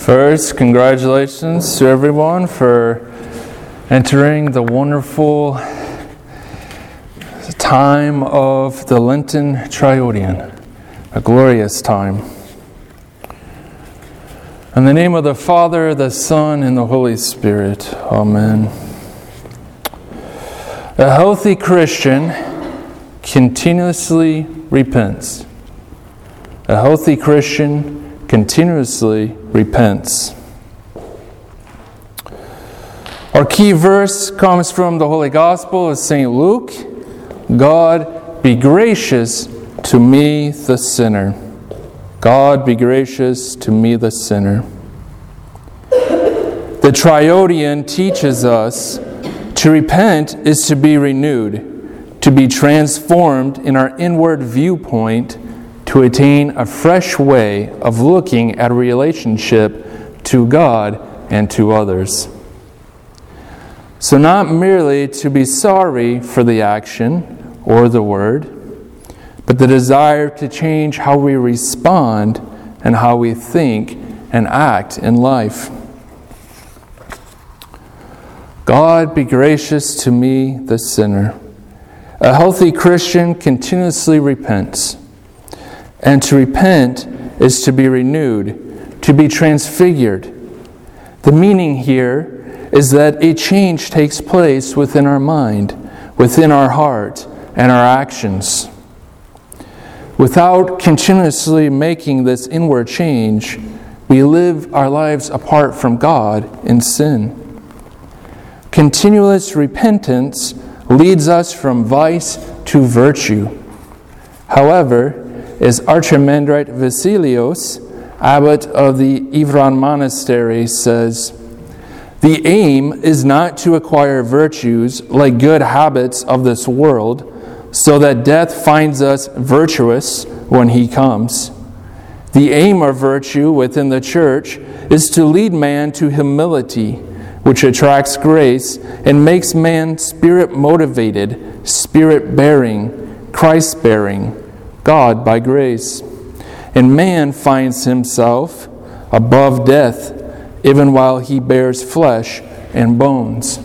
First, congratulations to everyone for entering the wonderful time of the Lenten Triodion, a glorious time. In the name of the Father, the Son, and the Holy Spirit. Amen. A healthy Christian continuously repents. A healthy Christian continuously repents. Our key verse comes from the Holy Gospel of St. Luke. God be gracious to me, the sinner. God be gracious to me, the sinner. The Triodion teaches us to repent is to be renewed, to be transformed in our inward viewpoint, to attain a fresh way of looking at a relationship to God and to others. So not merely to be sorry for the action or the word, but the desire to change how we respond and how we think and act in life. God be gracious to me, the sinner. A healthy Christian continuously repents. And to repent is to be renewed, to be transfigured. The meaning here is that a change takes place within our mind, within our heart, and our actions. Without continuously making this inward change, we live our lives apart from God in sin. Continuous repentance leads us from vice to virtue. However, as Archimandrite Vasilios, abbot of the Ivran Monastery, says, the aim is not to acquire virtues like good habits of this world, so that death finds us virtuous when he comes. The aim of virtue within the Church is to lead man to humility, which attracts grace and makes man spirit-motivated, spirit-bearing, Christ-bearing, God by grace. And man finds himself above death, even while he bears flesh and bones.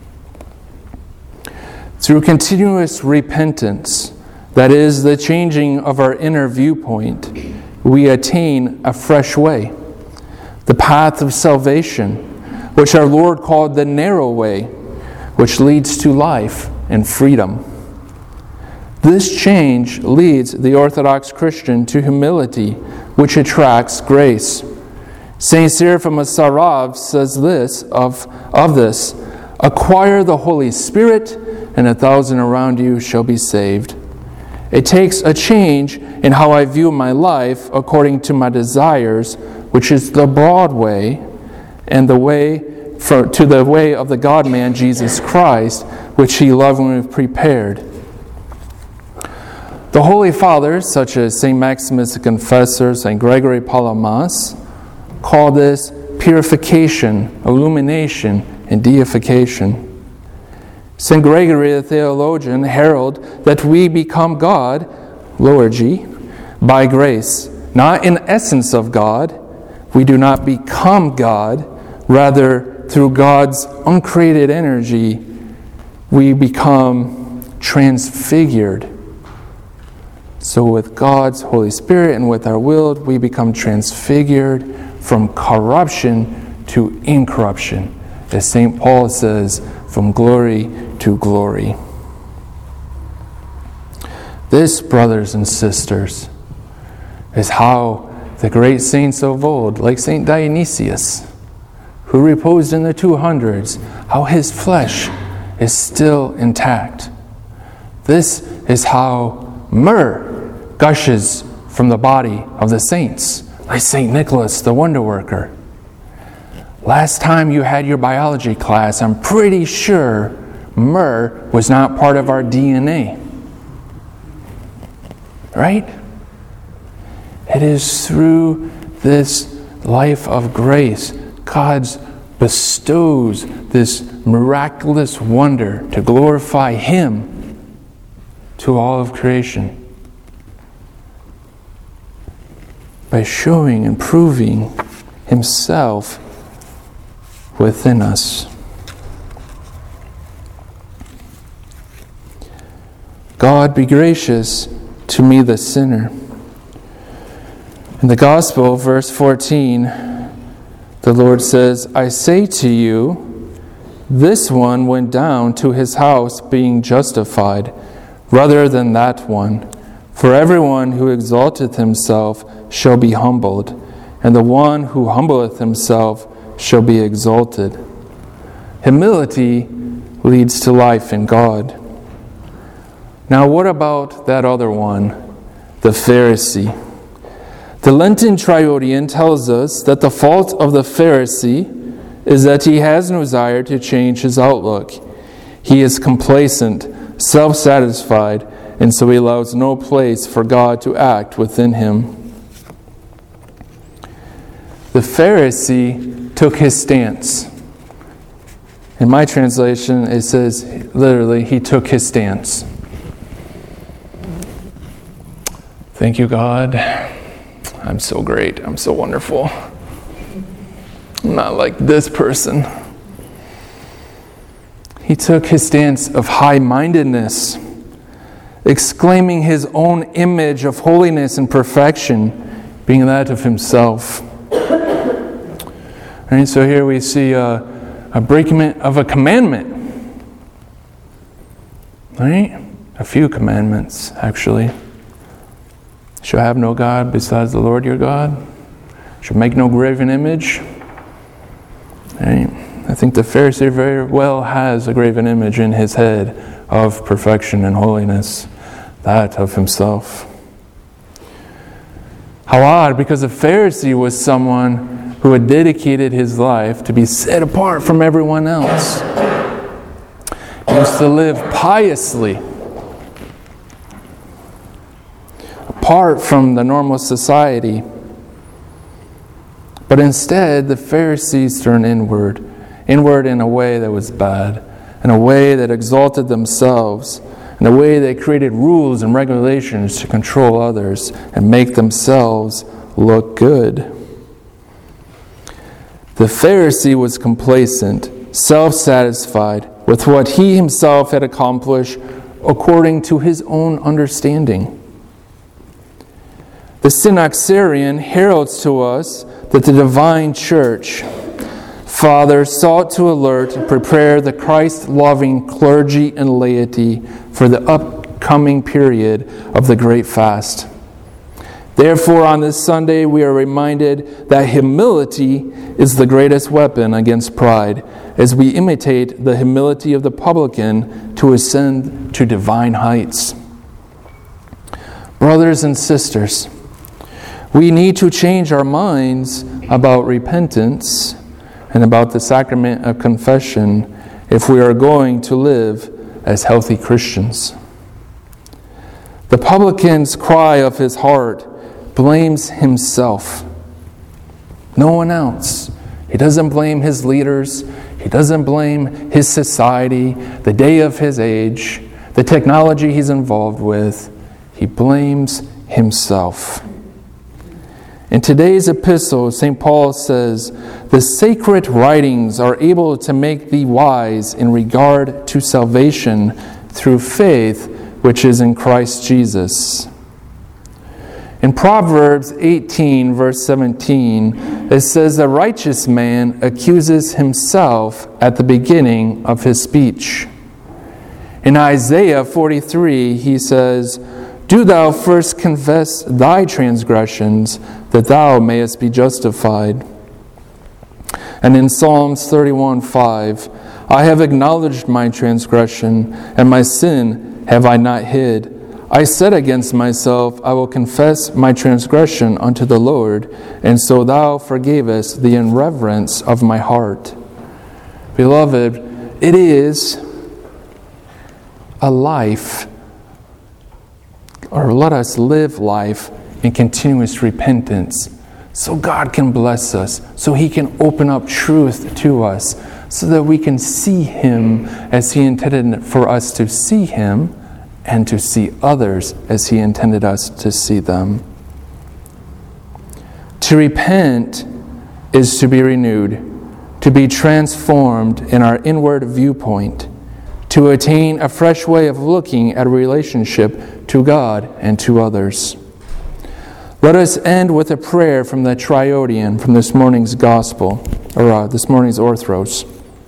Through continuous repentance, that is, the changing of our inner viewpoint, we attain a fresh way, the path of salvation, which our Lord called the narrow way, which leads to life and freedom. This change leads the Orthodox Christian to humility, which attracts grace. Saint Seraphim of Sarov says this of this, acquire the Holy Spirit, and 1,000 around you shall be saved. It takes a change in how I view my life according to my desires, which is the broad way, and the way to the way of the God-man Jesus Christ, which he lovingly prepared. The Holy Fathers, such as St. Maximus the Confessor, St. Gregory Palamas, call this purification, illumination, and deification. St. Gregory the Theologian heralded that we become God, lowerg, by grace, not in essence of God. We do not become God, rather through God's uncreated energy, we become transfigured. So with God's Holy Spirit and with our will, we become transfigured from corruption to incorruption. As St. Paul says, from glory to glory. This, brothers and sisters, is how the great saints of old, like St. Dionysius, who reposed in the 200s, how his flesh is still intact. This is how myrrh gushes from the body of the saints, like St. Nicholas the Wonder Worker. Last time you had your biology class, I'm pretty sure myrrh was not part of our DNA. Right? It is through this life of grace, God bestows this miraculous wonder to glorify Him to all of creation. By showing and proving Himself within us. God be gracious to me the sinner. In the Gospel, verse 14, the Lord says, I say to you, this one went down to his house being justified, rather than that one. For everyone who exalteth himself shall be humbled, and the one who humbleth himself shall be exalted. Humility leads to life in God. Now, what about that other one, the Pharisee? The Lenten Triodian tells us that the fault of the Pharisee is that he has no desire to change his outlook. He is complacent, self-satisfied, and so he allows no place for God to act within him. The Pharisee took his stance. In my translation, it says, literally, he took his stance. Thank you, God. I'm so great. I'm so wonderful. I'm not like this person. He took his stance of high-mindedness, exclaiming his own image of holiness and perfection, being that of himself. And so here we see a breaking of a commandment. Right? A few commandments, actually. Shall have no God besides the Lord your God. Shall make no graven image. Right? I think the Pharisee very well has a graven image in his head of perfection and holiness, that of himself. How odd, because a Pharisee was someone who had dedicated his life to be set apart from everyone else. He used to live piously, apart from the normal society. But instead, the Pharisees turned inward in a way that was bad, in a way that exalted themselves, in a way that created rules and regulations to control others and make themselves look good. The Pharisee was complacent, self-satisfied with what he himself had accomplished according to his own understanding. The Synaxarion heralds to us that the divine church, Father, sought to alert and prepare the Christ-loving clergy and laity for the upcoming period of the Great Fast. Therefore, on this Sunday, we are reminded that humility is the greatest weapon against pride, as we imitate the humility of the publican to ascend to divine heights. Brothers and sisters, we need to change our minds about repentance and about the sacrament of confession if we are going to live as healthy Christians. The publican's cry of his heart blames himself, no one else. He doesn't blame his leaders. He doesn't blame his society, the day of his age, the technology he's involved with. He blames himself. In today's epistle, St. Paul says, the sacred writings are able to make thee wise in regard to salvation through faith which is in Christ Jesus. In Proverbs 18, verse 17, it says, the righteous man accuses himself at the beginning of his speech. In Isaiah 43, he says, do thou first confess thy transgressions, that thou mayest be justified. And in Psalms 31:5, I have acknowledged my transgression, and my sin have I not hid. I said against myself, I will confess my transgression unto the Lord, and so thou forgavest the irreverence of my heart. Beloved, it is a life, or let us live life in continuous repentance, so God can bless us, so He can open up truth to us, so that we can see Him as He intended for us to see Him, and to see others as He intended us to see them. To repent is to be renewed, to be transformed in our inward viewpoint, to attain a fresh way of looking at a relationship to God and to others. Let us end with a prayer from the Triodian from this morning's Gospel, or this morning's Orthros.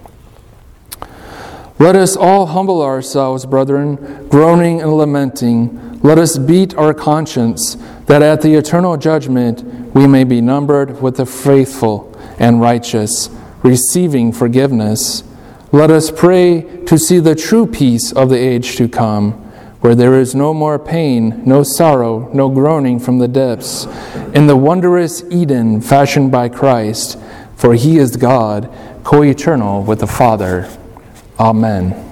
Let us all humble ourselves, brethren, groaning and lamenting. Let us beat our conscience, that at the eternal judgment we may be numbered with the faithful and righteous, receiving forgiveness. Let us pray to see the true peace of the age to come, where there is no more pain, no sorrow, no groaning from the depths, in the wondrous Eden fashioned by Christ, for He is God, co-eternal with the Father. Amen.